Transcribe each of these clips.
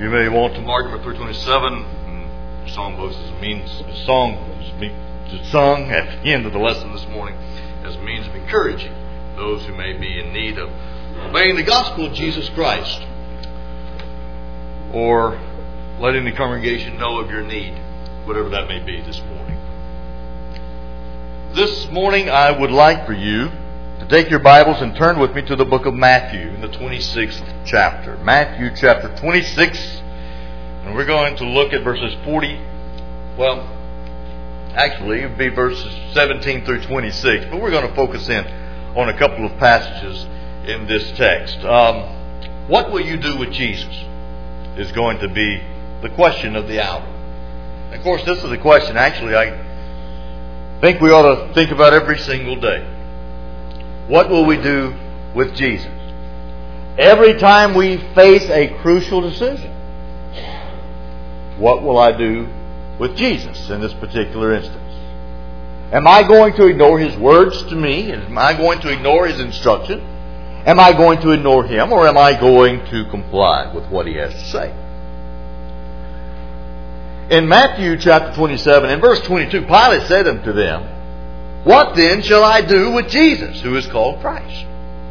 You may want to mark number 327. Songbook is sung at the end of the lesson this morning as a means of encouraging those who may be in need of obeying the gospel of Jesus Christ, or letting the congregation know of your need, whatever that may be this morning. This morning I would like for you to take your Bibles and turn with me to the book of Matthew in the 26th chapter. Matthew chapter 26, and we're going to look at verses 40, actually it would be verses 17 through 26, but we're going to focus in on a couple of passages in this text. What will you do with Jesus is going to be the question of the hour. And of course, this is a question actually I think we ought to think about every single day. What will we do with Jesus? Every time we face a crucial decision, what will I do with Jesus in this particular instance? Am I going to ignore His words to me? Am I going to ignore His instruction? Am I going to ignore Him, or am I going to comply with what He has to say? In Matthew chapter 27, in verse 22, Pilate said unto them, "What then shall I do with Jesus, who is called Christ?"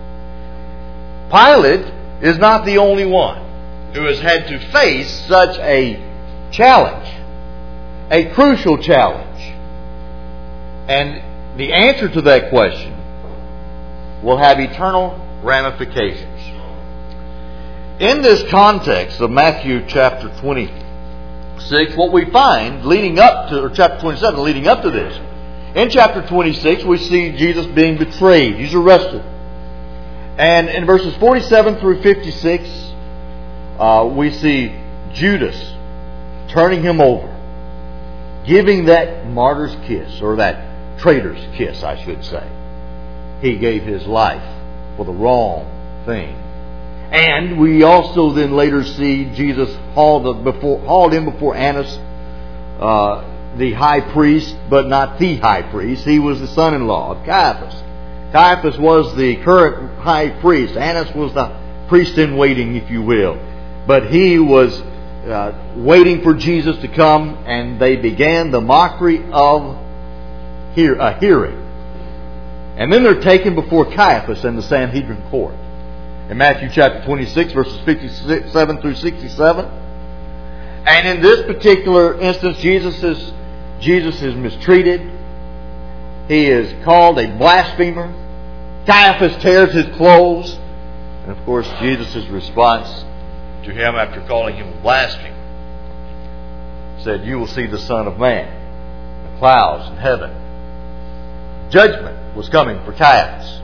Pilate is not the only one who has had to face such a challenge, a crucial challenge. And the answer to that question will have eternal ramifications. In this context of Matthew chapter 26, what we find leading up to, or chapter 27, leading up to this, in chapter 26 we see Jesus being betrayed. He's arrested. And in verses 47 through 56, we see Judas turning Him over, giving that martyr's kiss, or that traitor's kiss, I should say. He gave His life for the wrong thing. And we also then later see Jesus hauled in before Annas, the high priest, but not the high priest. He was the son-in-law of Caiaphas. Caiaphas was the current high priest. Annas was the priest in waiting, if you will. But he was waiting for Jesus to come, and they began the mockery of a hearing. And then they're taken before Caiaphas and the Sanhedrin court. In Matthew chapter 26, verses 57 through 67. And in this particular instance, Jesus is mistreated. He is called a blasphemer. Caiaphas tears his clothes. And of course, Jesus' response to him after calling him a blasphemer said, "You will see the Son of Man in the clouds in heaven." Judgment was coming for Caiaphas.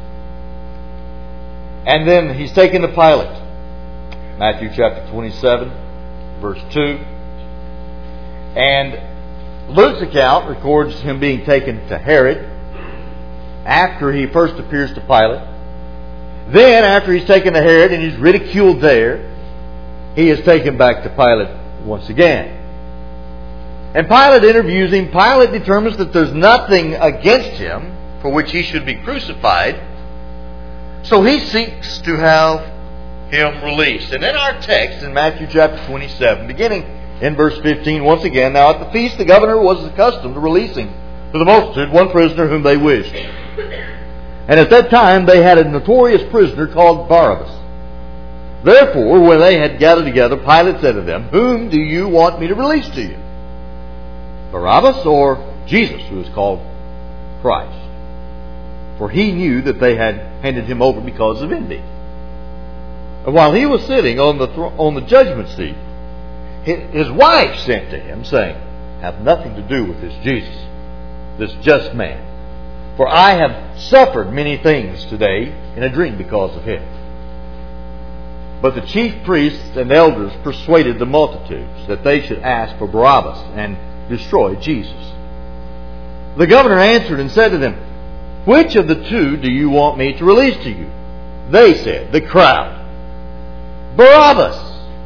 And then he's taken to Pilate. Matthew chapter 27, verse 2. And Luke's account records him being taken to Herod after he first appears to Pilate. Then, after he's taken to Herod and he's ridiculed there, he is taken back to Pilate once again. And Pilate interviews him. Pilate determines that there's nothing against him for which he should be crucified. So he seeks to have him released. And in our text, in Matthew chapter 27, beginning in verse 15, once again, "Now at the feast the governor was accustomed to releasing to the multitude one prisoner whom they wished. And at that time they had a notorious prisoner called Barabbas. Therefore, when they had gathered together, Pilate said to them, 'Whom do you want me to release to you? Barabbas or Jesus, who is called Christ?' For he knew that they had handed him over because of envy. And while he was sitting on the judgment seat, his wife sent to him, saying, 'Have nothing to do with this Jesus, this just man. For I have suffered many things today in a dream because of him.' But the chief priests and elders persuaded the multitudes that they should ask for Barabbas and destroy Jesus. The governor answered and said to them, 'Which of the two do you want me to release to you?' They said," the crowd, "Barabbas."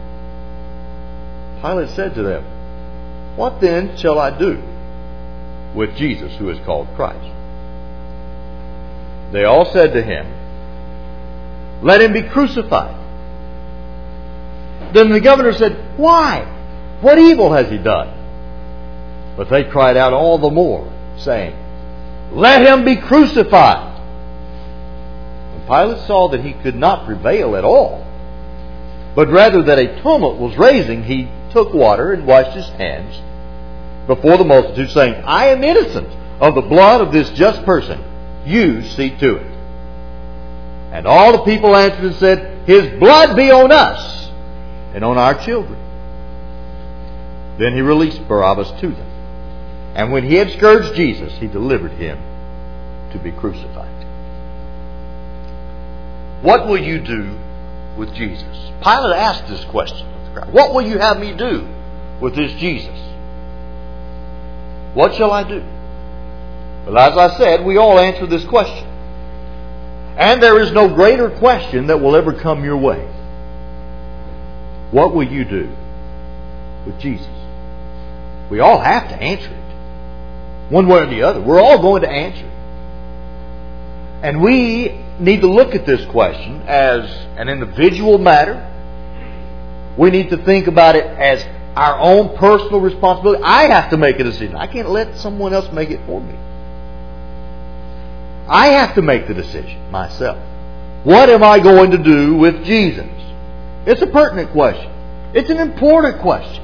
Pilate said to them, "What then shall I do with Jesus, who is called Christ?" They all said to him, "Let him be crucified." Then the governor said, "Why? What evil has he done?" But they cried out all the more, saying, "Let him be crucified." When Pilate saw that he could not prevail at all, but rather that a tumult was raising, he took water and washed his hands before the multitude, saying, "I am innocent of the blood of this just person. You see to it." And all the people answered and said, "His blood be on us and on our children." Then he released Barabbas to them. And when he had scourged Jesus, he delivered him to be crucified. What will you do with Jesus? Pilate asked this question of the crowd. What will you have me do with this Jesus? What shall I do? Well, as I said, we all answer this question. And there is no greater question that will ever come your way. What will you do with Jesus? We all have to answer it. One way or the other. We're all going to answer it. And we need to look at this question as an individual matter. We need to think about it as our own personal responsibility. I have to make a decision. I can't let someone else make it for me. I have to make the decision myself. What am I going to do with Jesus? It's a pertinent question. It's an important question.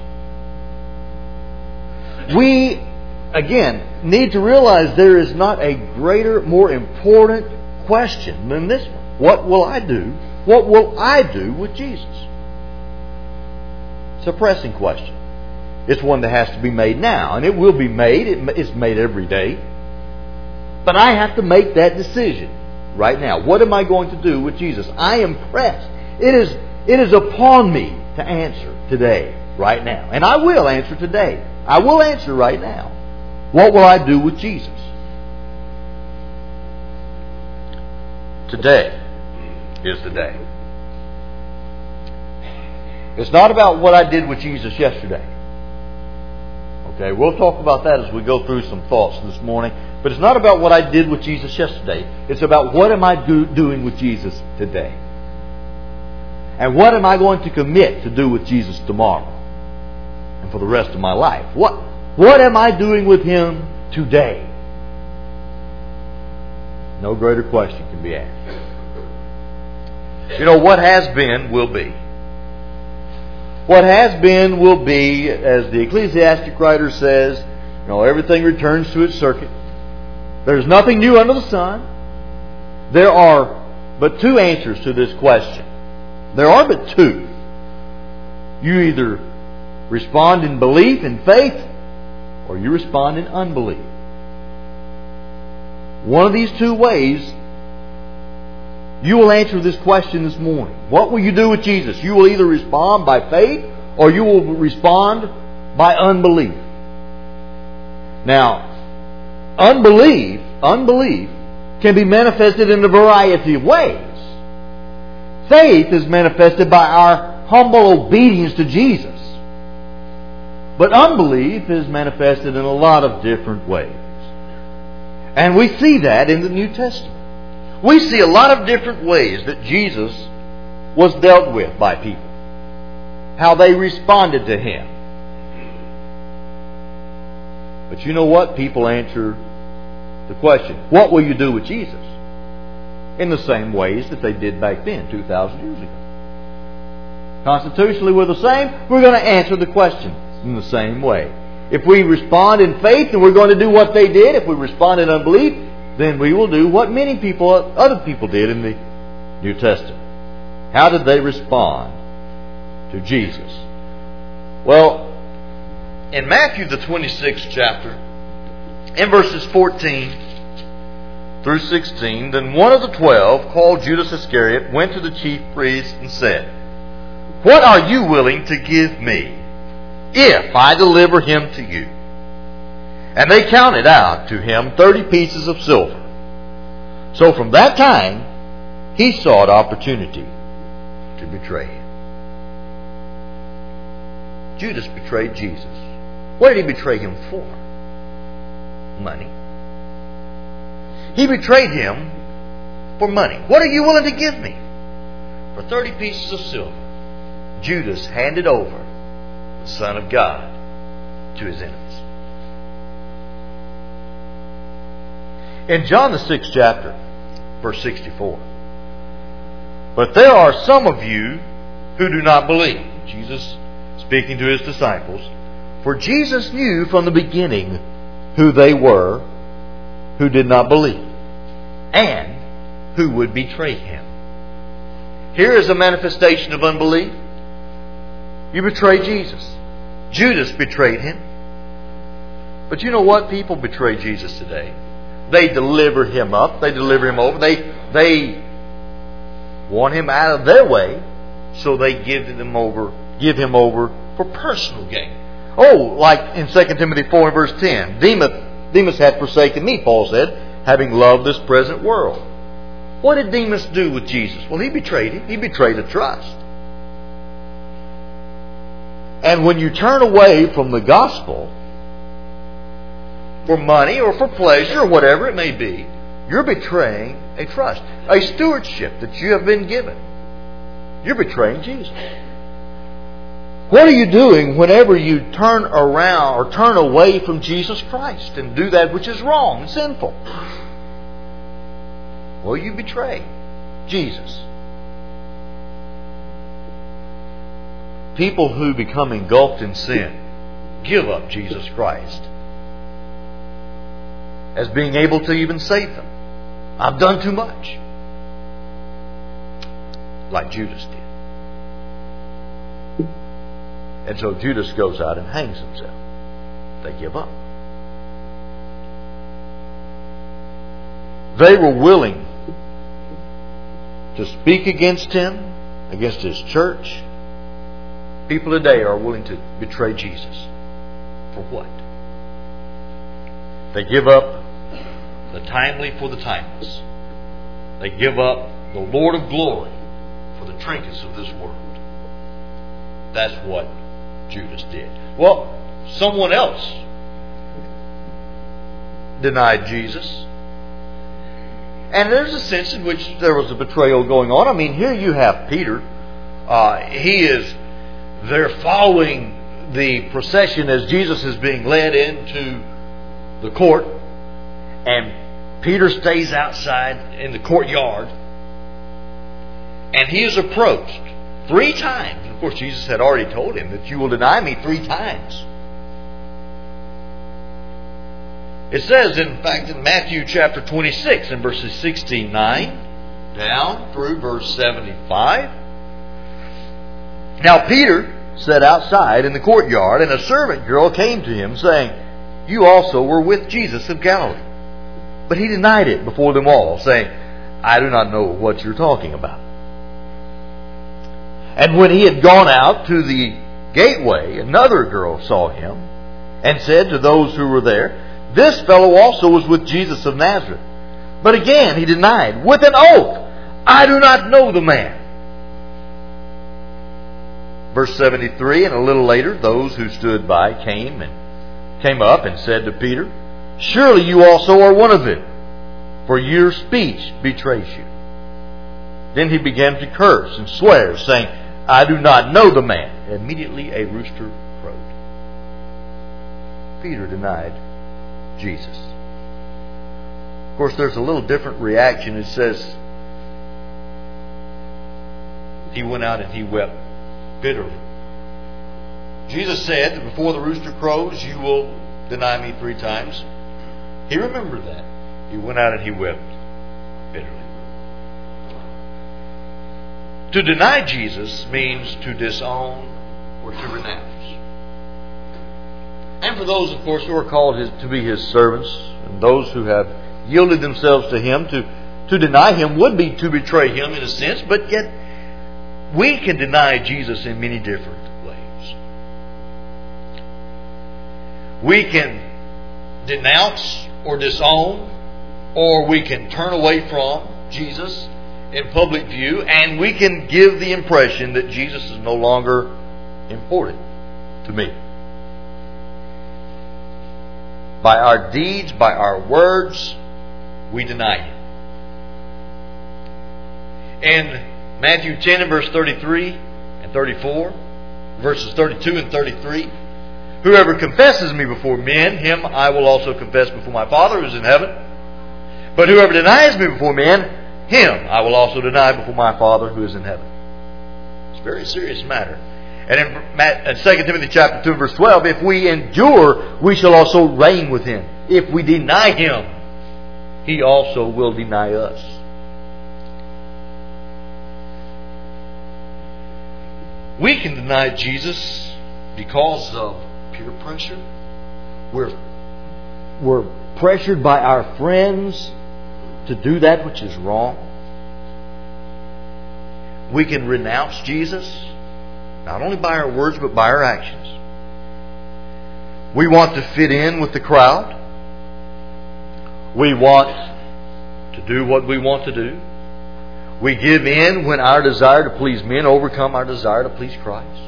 We, again, need to realize there is not a greater, more important question than this one. What will I do? What will I do with Jesus? It's a pressing question. It's one that has to be made now, and it will be made. It's made every day. But I have to make that decision right now. What am I going to do with Jesus? I am pressed. It is upon me to answer today, right now. And I will answer today. I will answer right now. What will I do with Jesus? Today is the day. It's not about what I did with Jesus yesterday. Okay, we'll talk about that as we go through some thoughts this morning. But it's not about what I did with Jesus yesterday. It's about what am I doing with Jesus today. And what am I going to commit to do with Jesus tomorrow and for the rest of my life? What am I doing with Him today? No greater question can be asked. You know, what has been will be. What has been will be, as the ecclesiastic writer says, you know, everything returns to its circuit. There's nothing new under the sun. There are but two answers to this question. There are but two. You either respond in belief, in faith, or you respond in unbelief. One of these two ways, you will answer this question this morning. What will you do with Jesus? You will either respond by faith or you will respond by unbelief. Now, unbelief can be manifested in a variety of ways. Faith is manifested by our humble obedience to Jesus. But unbelief is manifested in a lot of different ways. And we see that in the New Testament. We see a lot of different ways that Jesus was dealt with by people. How they responded to Him. But you know what? People answer the question, what will you do with Jesus? In the same ways that they did back then, 2,000 years ago. Constitutionally, we're the same. We're going to answer the question in the same way. If we respond in faith, then we're going to do what they did. If we respond in unbelief, then we will do what other people did in the New Testament. How did they respond to Jesus? Well, in Matthew the 26th chapter, in verses 14 through 16, then one of the 12, called Judas Iscariot, went to the chief priests and said, "What are you willing to give me if I deliver him to you?" And they counted out to him 30 pieces of silver. So from that time, he sought opportunity to betray him. Judas betrayed Jesus. What did he betray him for? Money. He betrayed him for money. What are you willing to give me? For 30 pieces of silver. Judas handed over the Son of God to his enemies. In John the 6th chapter, verse 64, "But there are some of you who do not believe." Jesus speaking to His disciples. "For Jesus knew from the beginning who they were who did not believe, and who would betray Him." Here is a manifestation of unbelief. You betray Jesus. Judas betrayed Him. But you know what? People betray Jesus today. They deliver Him up. They deliver Him over. They want Him out of their way, so they give Him over for personal gain. Oh, like in 2 Timothy 4 and verse 10. Demas had forsaken me, Paul said, having loved this present world. What did Demas do with Jesus? Well, he betrayed Him. He betrayed a trust. And when you turn away from the gospel for money or for pleasure or whatever it may be, you're betraying a trust, a stewardship that you have been given. You're betraying Jesus. What are you doing whenever you turn around or turn away from Jesus Christ and do that which is wrong and sinful? Well, you betray Jesus. People who become engulfed in sin give up Jesus Christ as being able to even save them. I've done too much. Like Judas did. And so Judas goes out and hangs himself. They give up. They were willing to speak against Him, against His church. People today are willing to betray Jesus. For what? They give up the timely for the timeless. They give up the Lord of glory for the trinkets of this world. That's what Judas did. Well, someone else denied Jesus. And there's a sense in which there was a betrayal going on. I mean, here you have Peter. They're following the procession as Jesus is being led into the court. And Peter stays outside in the courtyard. And he is approached 3 times. And of course, Jesus had already told him that you will deny me 3 times. It says, in fact, in Matthew chapter 26 and verses 69 down through verse 75. Now Peter sat outside in the courtyard, and a servant girl came to him, saying, "You also were with Jesus of Galilee." But he denied it before them all, saying, "I do not know what you're talking about." And when he had gone out to the gateway, another girl saw him, and said to those who were there, "This fellow also was with Jesus of Nazareth." But again he denied with an oath, "I do not know the man." Verse 73, and a little later, those who stood by came up and said to Peter, "Surely you also are one of them, for your speech betrays you." Then he began to curse and swear, saying, "I do not know the man." And immediately a rooster crowed. Peter denied Jesus. Of course, there's a little different reaction. It says, he went out and he wept bitterly. Jesus said that before the rooster crows, you will deny me 3 times. He remembered that. He went out and he wept bitterly. To deny Jesus means to disown or to renounce. And for those, of course, who are called to be His servants, and those who have yielded themselves to Him, to deny Him would be to betray Him in a sense, but yet we can deny Jesus in many different ways. We can denounce or disown, or we can turn away from Jesus in public view, and we can give the impression that Jesus is no longer important to me. By our deeds, by our words, we deny Him. In Matthew 10 and verse 33 and 34, verses 32 and 33. Whoever confesses me before men, him I will also confess before my Father who is in heaven. But whoever denies me before men, him I will also deny before my Father who is in heaven. It's a very serious matter. And in 2 Timothy chapter 2 verse 12, if we endure, we shall also reign with him. If we deny him, he also will deny us. We can deny Jesus because of peer pressure. We're pressured by our friends to do that which is wrong. We can renounce Jesus, not only by our words, but by our actions. We want to fit in with the crowd. We want to do what we want to do. We give in when our desire to please men overcome our desire to please Christ.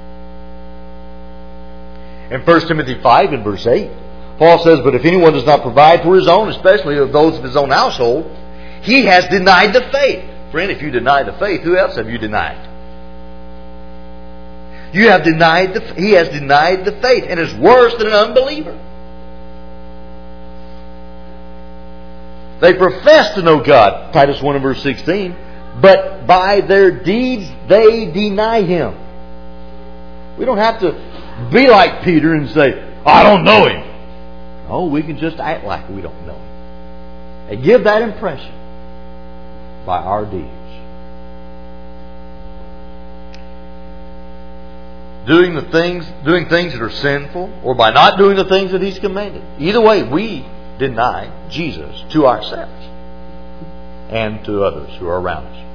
In 1 Timothy 5 and verse 8, Paul says, but if anyone does not provide for his own, especially of those of his own household, he has denied the faith. Friend, if you deny the faith, who else have you denied? You have denied he has denied the faith, and is worse than an unbeliever. They profess to know God, Titus 1 and verse 16, but by their deeds they deny Him. We don't have to be like Peter and say, I don't know Him. No, we can just act like we don't know Him. And give that impression by our deeds. Doing things that are sinful, or by not doing the things that He's commanded. Either way, we deny Jesus to ourselves and to others who are around us.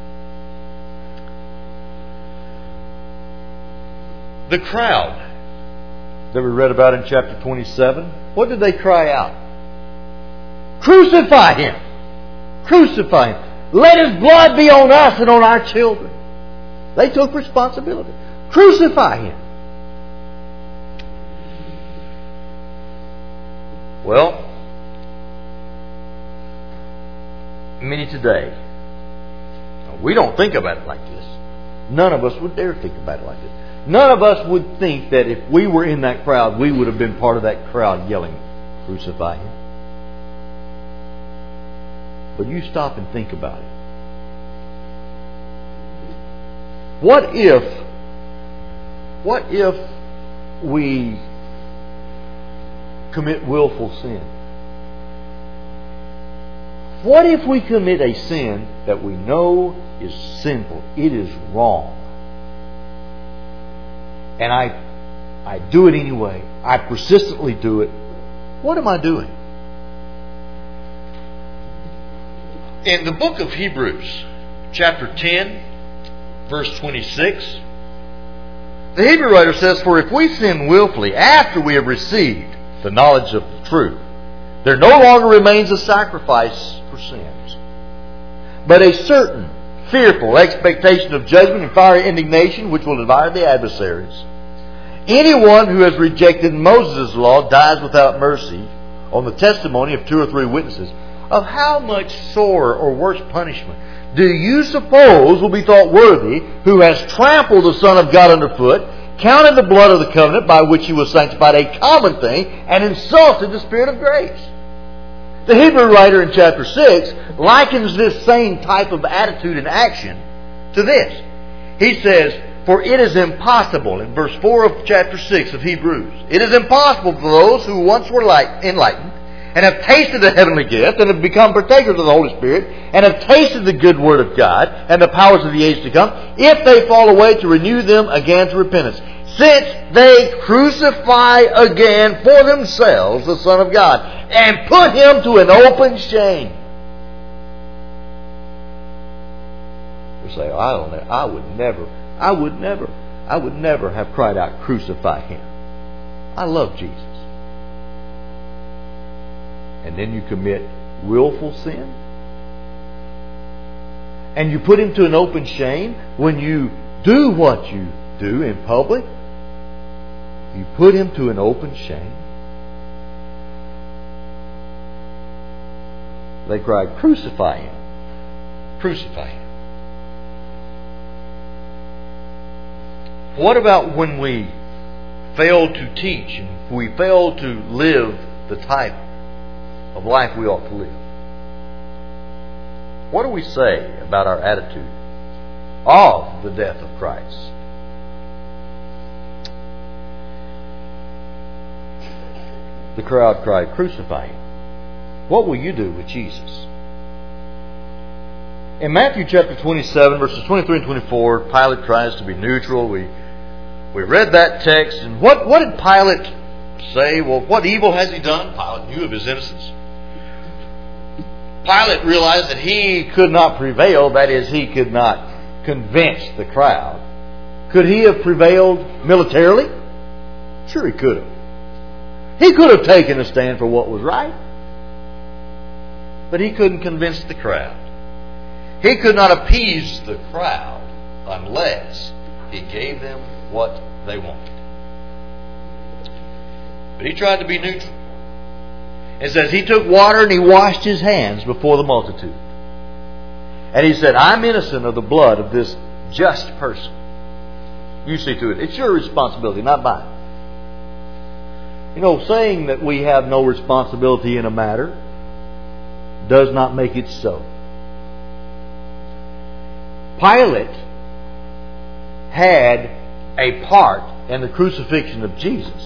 The crowd that we read about in chapter 27, what did they cry out? Crucify Him! Crucify Him! Let His blood be on us and on our children. They took responsibility. Crucify Him! Well, many today, we don't think about it like this. None of us would dare think about it like this. None of us would think that if we were in that crowd, we would have been part of that crowd yelling, crucify Him. But you stop and think about it. What if we commit willful sin? What if we commit a sin that we know is sinful? It is wrong. And I do it anyway. I persistently do it. What am I doing? In the book of Hebrews, chapter 10, verse 26, the Hebrew writer says, for if we sin willfully after we have received the knowledge of the truth, there no longer remains a sacrifice for sins, but a certain fearful expectation of judgment and fiery indignation which will devour the adversaries. Anyone who has rejected Moses' law dies without mercy on the testimony of 2 or 3 witnesses. Of how much sorer or worse punishment do you suppose will be thought worthy who has trampled the Son of God underfoot, counted the blood of the covenant by which He was sanctified a common thing, and insulted the Spirit of grace? The Hebrew writer in chapter 6 likens this same type of attitude and action to this. He says, for it is impossible, in verse 4 of chapter 6 of Hebrews, it is impossible for those who once were enlightened, and have tasted the heavenly gift, and have become partakers of the Holy Spirit, and have tasted the good word of God, and the powers of the age to come, if they fall away, to renew them again to repentance, since they crucify again for themselves the Son of God, and put Him to an open shame. You say, I would never have cried out, crucify Him. I love Jesus. And then you commit willful sin. And you put Him to an open shame when you do what you do in public. You put Him to an open shame. They cried, crucify Him. Crucify Him. What about when we fail to teach and we fail to live the type of life we ought to live? What do we say about our attitude of the death of Christ? The crowd cried, "Crucify Him." What will you do with Jesus? In Matthew chapter 27, verses 23 and 24, Pilate tries to be neutral. We read that text, and what did Pilate say? Well, what evil has he done? Pilate knew of his innocence. Pilate realized that he could not prevail, that is, he could not convince the crowd. Could he have prevailed militarily? Sure he could have. He could have taken a stand for what was right. But he couldn't convince the crowd. He could not appease the crowd unless he gave them what they wanted. But he tried to be neutral. It says he took water and he washed his hands before the multitude. And he said, "I'm innocent of the blood of this just person. You see to it. It's your responsibility, not mine." You know, saying that we have no responsibility in a matter does not make it so. Pilate had a part in the crucifixion of Jesus.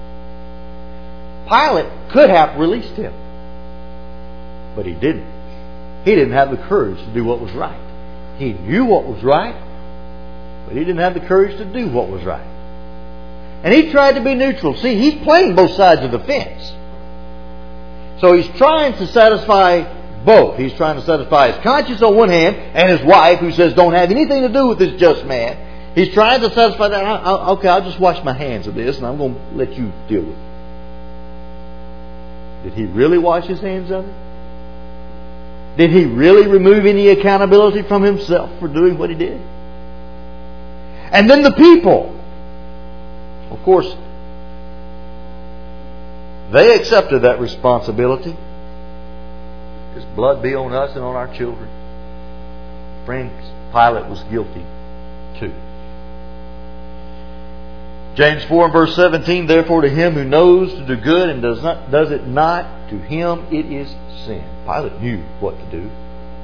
Pilate could have released him, but he didn't. He didn't have the courage to do what was right. He knew what was right, but he didn't have the courage to do what was right. And he tried to be neutral. See, he's playing both sides of the fence. So he's trying to satisfy both. He's trying to satisfy his conscience on one hand and his wife, who says don't have anything to do with this just man. He's trying to satisfy that. Okay, I'll just wash my hands of this and I'm going to let you deal with it. Did he really wash his hands of it? Did he really remove any accountability from himself for doing what he did? And then the people. Of course, they accepted that responsibility. His blood be on us and on our children. Friends, Pilate was guilty too. James 4 and verse 17, "Therefore to him who knows to do good and does it not, to him it is sin." Pilate knew what to do.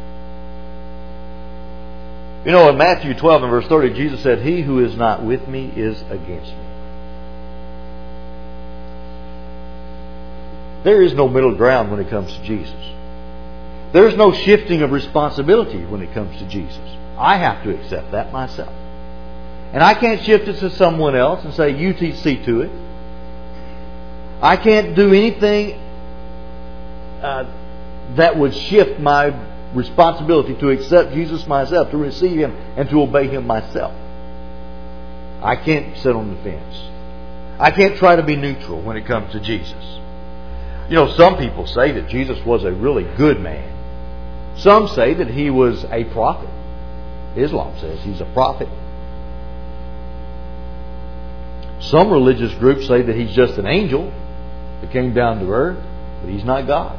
You know, in Matthew 12 and verse 30, Jesus said, "He who is not with me is against me." There is no middle ground when it comes to Jesus. There is no shifting of responsibility when it comes to Jesus. I have to accept that myself. And I can't shift it to someone else and say, "You see to it." I can't do anything that would shift my responsibility to accept Jesus myself, to receive Him, and to obey Him myself. I can't sit on the fence. I can't try to be neutral when it comes to Jesus. You know, some people say that Jesus was a really good man. Some say that He was a prophet. Islam says He's a prophet. Some religious groups say that He's just an angel that came down to earth, but He's not God.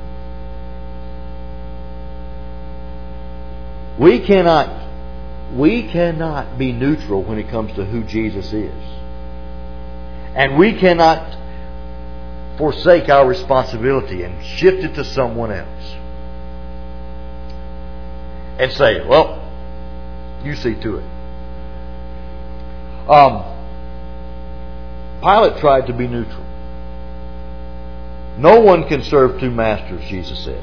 We cannot be neutral when it comes to who Jesus is. And we cannot forsake our responsibility and shift it to someone else. And say, "Well, you see to it." Pilate tried to be neutral. No one can serve two masters, Jesus said.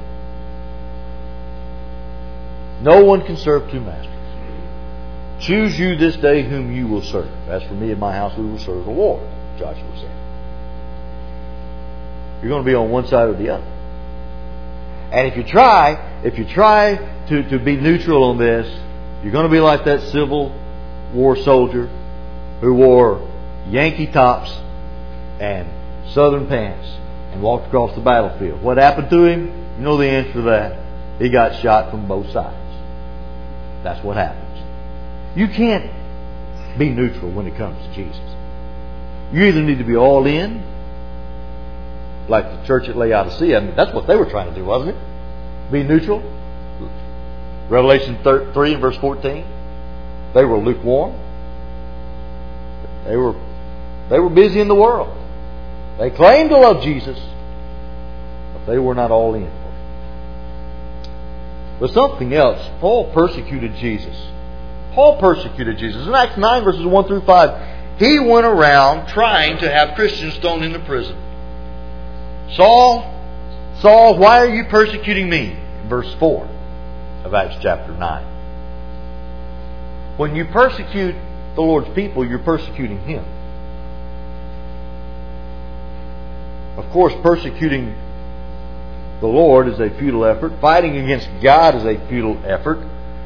No one can serve two masters. Choose you this day whom you will serve. As for me and my house, we will serve the Lord, Joshua said. You're going to be on one side or the other. And if you try to be neutral on this, you're going to be like that Civil War soldier who wore Yankee tops and Southern pants and walked across the battlefield. What happened to him? You know the answer to that. He got shot from both sides. That's what happens. You can't be neutral when it comes to Jesus. You either need to be all in, like the church at Laodicea. I mean, that's what they were trying to do, wasn't it? Be neutral. Revelation 3 and verse 14. They were lukewarm. They were busy in the world. They claimed to love Jesus, but they were not all in for it. But something else, Paul persecuted Jesus. Paul persecuted Jesus. In Acts 9, verses 1 through 5, he went around trying to have Christians thrown into prison. Saul, why are you persecuting me? In verse 4 of Acts chapter 9. When you persecute the Lord's people, you're persecuting Him. Of course, persecuting the Lord is a futile effort. Fighting against God is a futile effort.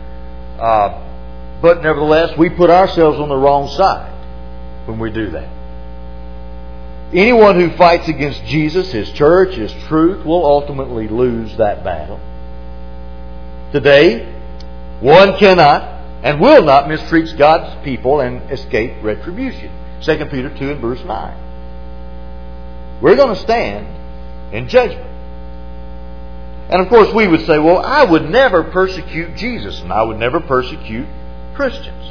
But nevertheless, we put ourselves on the wrong side when we do that. Anyone who fights against Jesus, His church, His truth, will ultimately lose that battle. Today, one cannot and will not mistreat God's people and escape retribution. 2 Peter 2 and verse 9. We're going to stand in judgment. And of course we would say, well, I would never persecute Jesus and I would never persecute Christians.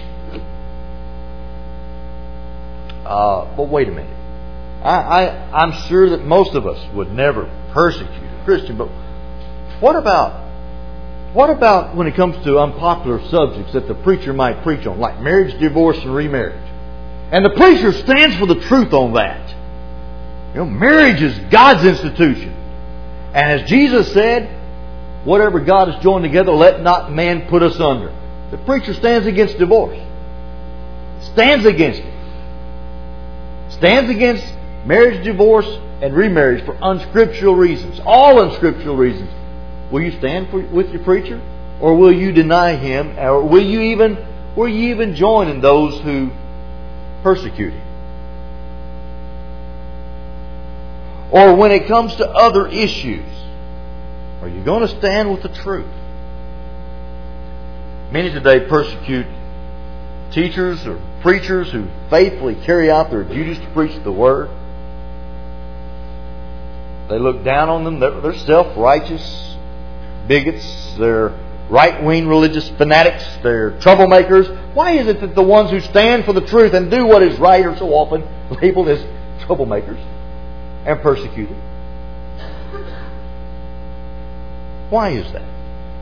But wait a minute. I'm sure that most of us would never persecute a Christian. But what about when it comes to unpopular subjects that the preacher might preach on, like marriage, divorce, and remarriage? And the preacher stands for the truth on that. Marriage is God's institution. And as Jesus said, whatever God has joined together, let not man put us under. The preacher stands against divorce. Stands against it. Stands against marriage, divorce, and remarriage for unscriptural reasons. All unscriptural reasons. Will you stand with your preacher? Or will you deny him? Or will you even join in those who persecute him? Or when it comes to other issues, are you going to stand with the truth? Many today persecute teachers or preachers who faithfully carry out their duties to preach the Word. They look down on them. They're self-righteous bigots. They're right-wing religious fanatics. They're troublemakers. Why is it that the ones who stand for the truth and do what is right are so often labeled as troublemakers and persecuted? Why is that?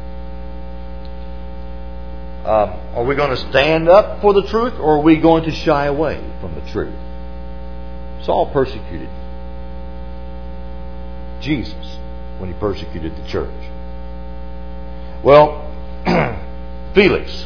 Are we going to stand up for the truth, or are we going to shy away from the truth? Saul persecuted Jesus when he persecuted the church. Well, Felix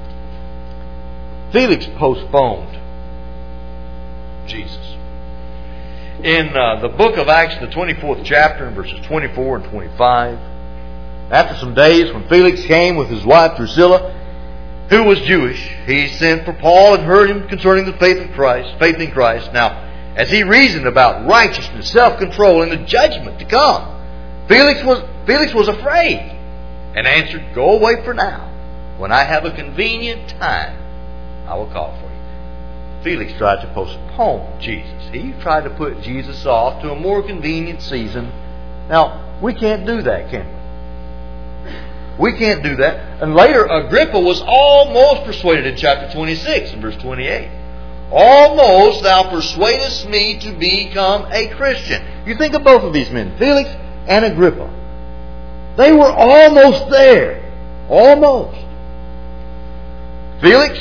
postponed Jesus. In the book of Acts, the 24th chapter, in verses 24 and 25, after some days, when Felix came with his wife Drusilla, who was Jewish, he sent for Paul and heard him concerning the faith in Christ. Now, as he reasoned about righteousness, self-control, and the judgment to come, Felix was afraid and answered, "Go away for now. When I have a convenient time, I will call for you." Felix tried to postpone Jesus. He tried to put Jesus off to a more convenient season. Now, we can't do that, can we? We can't do that. And later, Agrippa was almost persuaded in chapter 26 and verse 28. Almost thou persuadest me to become a Christian. You think of both of these men, Felix and Agrippa. They were almost there. Almost. Felix,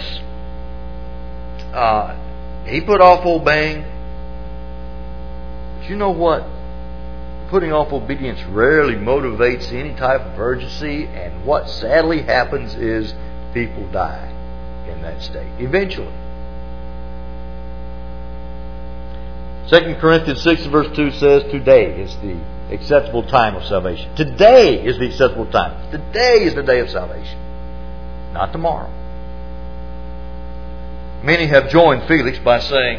he put off obeying. But you know what? Putting off obedience rarely motivates any type of urgency, and what sadly happens is people die in that state eventually. 2 Corinthians 6 and verse 2 says, today is the acceptable time of salvation. Today is the acceptable time. Today is the day of salvation. Not tomorrow. Many have joined Felix by saying,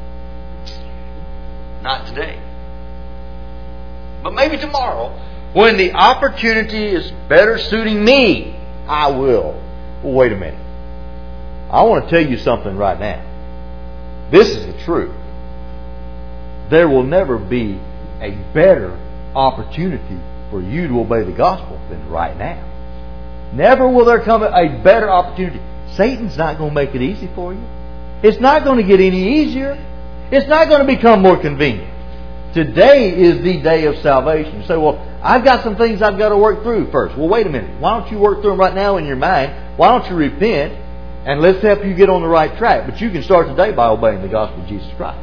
not today. But maybe tomorrow, when the opportunity is better suiting me, I will. Well, wait a minute. I want to tell you something right now. This is the truth. There will never be a better opportunity for you to obey the gospel than right now. Never will there come a better opportunity. Satan's not going to make it easy for you. It's not going to get any easier. It's not going to become more convenient. Today is the day of salvation. You say, well, I've got some things I've got to work through first. Well, wait a minute. Why don't you work through them right now in your mind? Why don't you repent? And let's help you get on the right track. But you can start today by obeying the gospel of Jesus Christ.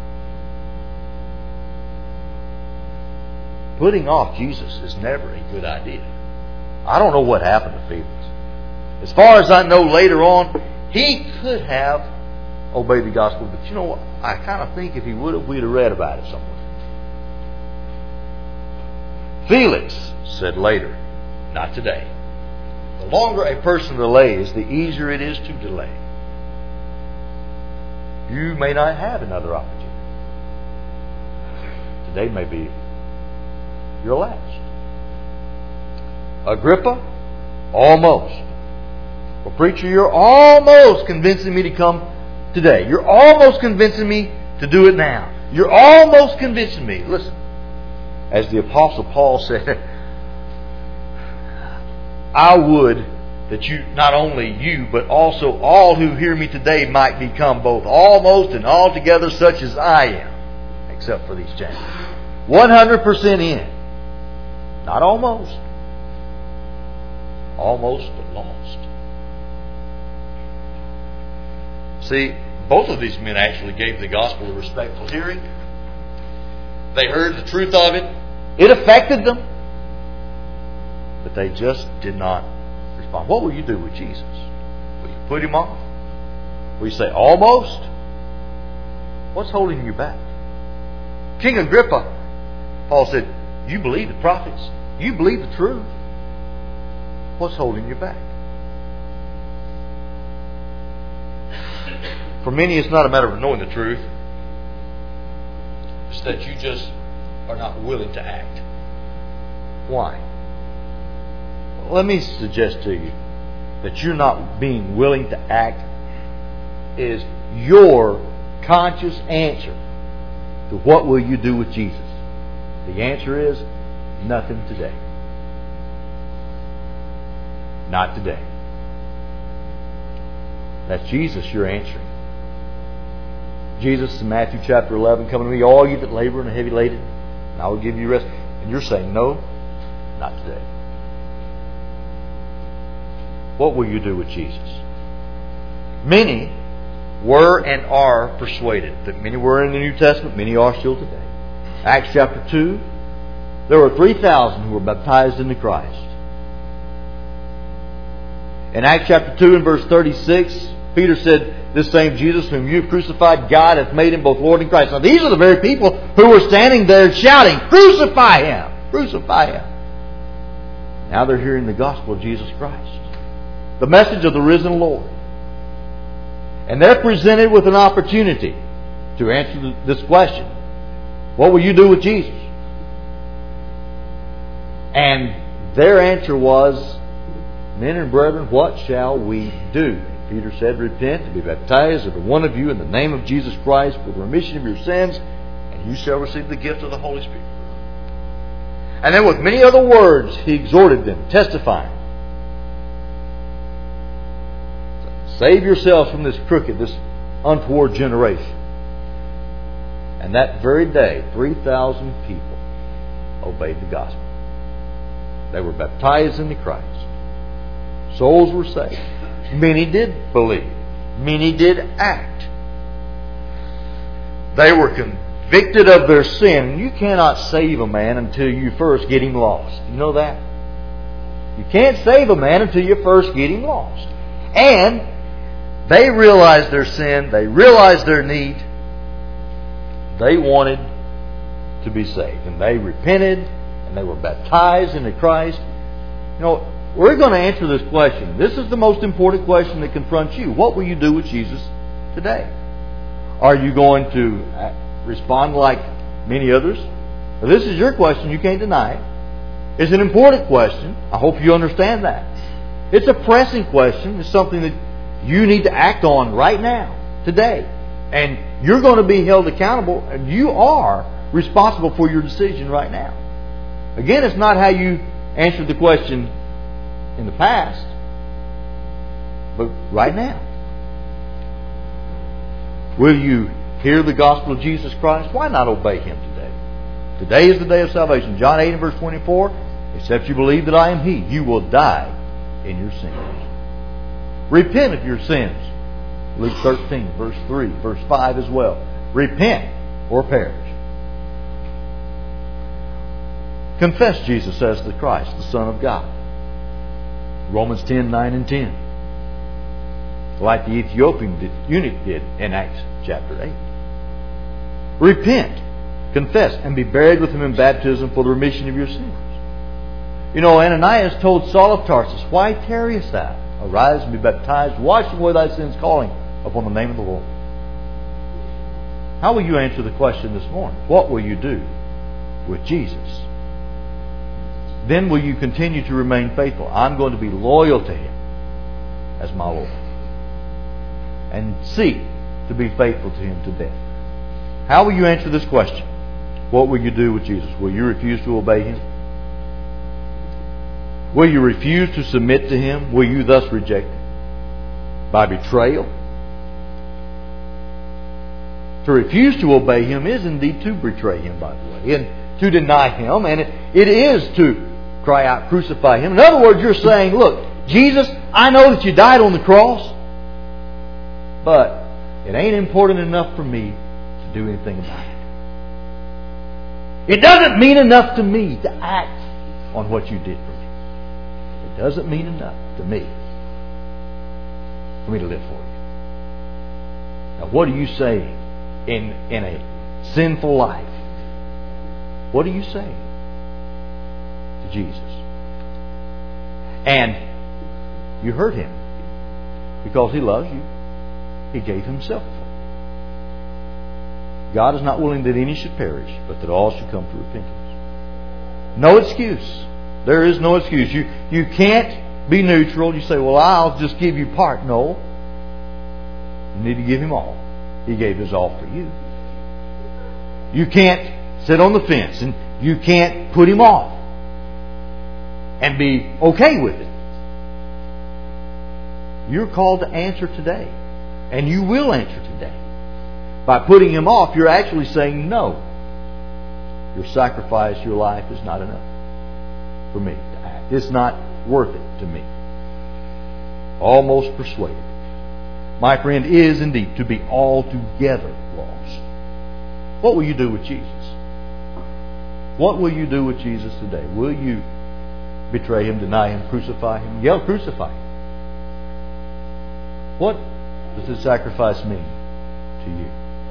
Putting off Jesus is never a good idea. I don't know what happened to Felix. As far as I know, later on, he could have obeyed the gospel. But you know what? I kind of think if he would have, we'd have read about it somewhere. Felix said later, not today. The longer a person delays, the easier it is to delay. You may not have another opportunity. Today may be your last. Agrippa, almost. Well, preacher, you're almost convincing me to come today. You're almost convincing me to do it now. You're almost convincing me. Listen, as the Apostle Paul said, I would that you, not only you, but also all who hear me today might become both almost and altogether such as I am, except for these chapters. 100% in. Not almost. Almost, but lost. See, both of these men actually gave the gospel a respectful hearing. They heard the truth of it. It affected them. But they just did not respond. What will you do with Jesus? Will you put him off? Will you say, almost? What's holding you back? King Agrippa, Paul said, you believe the prophets. You believe the truth. What's holding you back? For many, it's not a matter of knowing the truth. It's that you just are not willing to act. Why? Let me suggest to you that you're not being willing to act is your conscious answer to what will you do with Jesus. The answer is nothing today. Not today. That's Jesus you're answering. Jesus in Matthew chapter 11, come to me, all you that labor and are heavy laden, and I will give you rest. And you're saying, no, not today. What will you do with Jesus? Many were and are persuaded. That many were in the New Testament, many are still today. Acts chapter 2, there were 3,000 who were baptized into Christ. In Acts chapter 2 and verse 36, Peter said, this same Jesus whom you have crucified, God hath made him both Lord and Christ. Now these are the very people who were standing there shouting, crucify him! Crucify him! Now they're hearing the gospel of Jesus Christ. The message of the risen Lord. And they're presented with an opportunity to answer this question. What will you do with Jesus? And their answer was, men and brethren, what shall we do? Peter said, repent and be baptized, every one of you, in the name of Jesus Christ for the remission of your sins, and you shall receive the gift of the Holy Spirit. And then with many other words, he exhorted them, testifying, save yourselves from this crooked, this untoward generation. And that very day, 3,000 people obeyed the gospel. They were baptized into Christ. Souls were saved. Many did believe. Many did act. They were convicted of their sin. You cannot save a man until you first get him lost. You know that? You can't save a man until you first get him lost. And they realized their sin. They realized their need. They wanted to be saved. And they repented. And they were baptized into Christ. You know, we're going to answer this question. This is the most important question that confronts you. What will you do with Jesus today? Are you going to respond like many others? Now, this is your question. You can't deny it. It's an important question. I hope you understand that. It's a pressing question. It's something that you need to act on right now, today. And you're going to be held accountable, and you are responsible for your decision right now. Again, it's not how you answered the question in the past, but right now. Will you hear the gospel of Jesus Christ? Why not obey Him today? Today is the day of salvation. John 8 and verse 24, except you believe that I am He, you will die in your sins. Repent of your sins. Luke 13, verse 3, verse 5 as well. Repent or perish. Confess Jesus as the Christ, the Son of God. Romans 10, 9 and 10. Like the Ethiopian eunuch did in Acts chapter 8. Repent, confess, and be buried with Him in baptism for the remission of your sins. You know, Ananias told Saul of Tarsus, why tarriest thou? Arise and be baptized, washing away thy sins, calling upon the name of the Lord. How will you answer the question this morning? What will you do with Jesus? Then will you continue to remain faithful? I'm going to be loyal to Him as my Lord. And seek to be faithful to Him to death. How will you answer this question? What will you do with Jesus? Will you refuse to obey Him? Will you refuse to submit to Him? Will you thus reject Him? By betrayal? To refuse to obey Him is indeed to betray Him, by the way, and to deny Him, and it is to cry out, crucify Him. In other words, you're saying, look, Jesus, I know that you died on the cross, but it ain't important enough for me to do anything about it. It doesn't mean enough to me to act on what you did for me. It doesn't mean enough to me for me to live for you. Now, what are you saying in a sinful life? What are you saying to Jesus? And you hurt Him because He loves you. He gave Himself for you. God is not willing that any should perish, but that all should come to repentance. No excuse. There is no excuse. You can't be neutral. You say, well, I'll just give you part. No. You need to give Him all. He gave His all for you. You can't sit on the fence, and you can't put Him off and be okay with it. You're called to answer today. And you will answer today. By putting Him off, you're actually saying no. Your sacrifice, your life is not enough for me to act. It's not worth it to me. Almost persuaded. My friend, is indeed to be altogether lost. What will you do with Jesus? What will you do with Jesus today? Will you betray Him, deny Him, crucify Him? Yell, crucify Him. What does this sacrifice mean to you?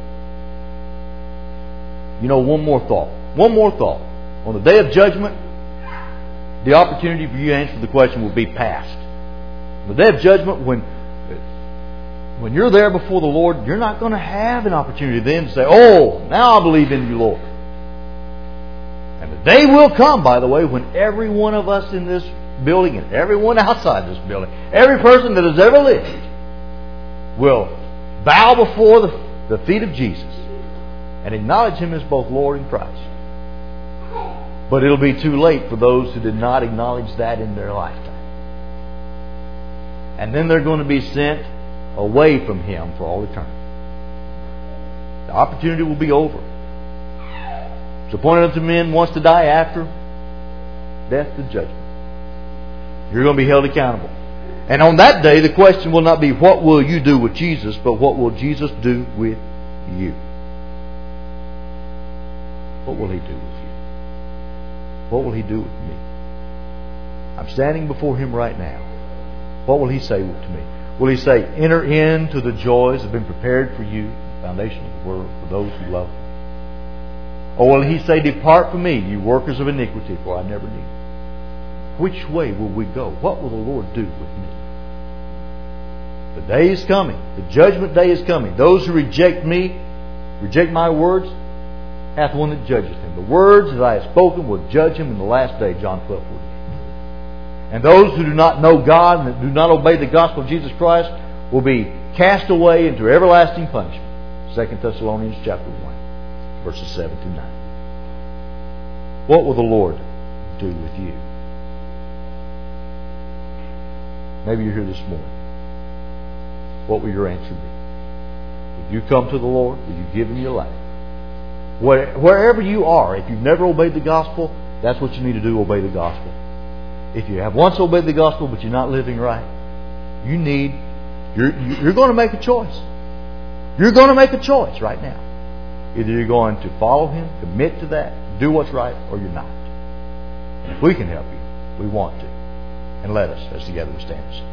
You know, one more thought. One more thought. On the day of judgment, the opportunity for you to answer the question will be past. On the day of judgment, when you're there before the Lord, you're not going to have an opportunity then to say, oh, now I believe in you, Lord. And the day will come, by the way, when every one of us in this building and everyone outside this building, every person that has ever lived, will bow before the feet of Jesus and acknowledge Him as both Lord and Christ. But it'll be too late for those who did not acknowledge that in their lifetime. And then they're going to be sent away from Him for all eternity. The opportunity will be over. It's appointed unto men once to die, after death the judgment. You're going to be held accountable. And on that day, the question will not be what will you do with Jesus, but what will Jesus do with you? What will He do with you? What will He do with me? I'm standing before Him right now. What will He say to me? Will He say, enter into the joys that have been prepared for you, the foundation of the world, for those who love Him? Or will He say, depart from me, you workers of iniquity, for I never knew you? Which way will we go? What will the Lord do with me? The day is coming. The judgment day is coming. Those who reject me, reject my words, hath one that judgeth him. The words that I have spoken will judge him in the last day, John 12:48. And those who do not know God and that do not obey the gospel of Jesus Christ will be cast away into everlasting punishment. 2 Thessalonians chapter 1, verses 7 through 9. What will the Lord do with you? Maybe you're here this morning. What will your answer be? If you come to the Lord, if you give Him your life, wherever you are, if you've never obeyed the gospel, that's what you need to do, obey the gospel. If you have once obeyed the gospel but you're not living right, you're going to make a choice. You're going to make a choice right now. Either you're going to follow Him, commit to that, do what's right, or you're not. And if we can help you, we want to. And let us, as together we stand.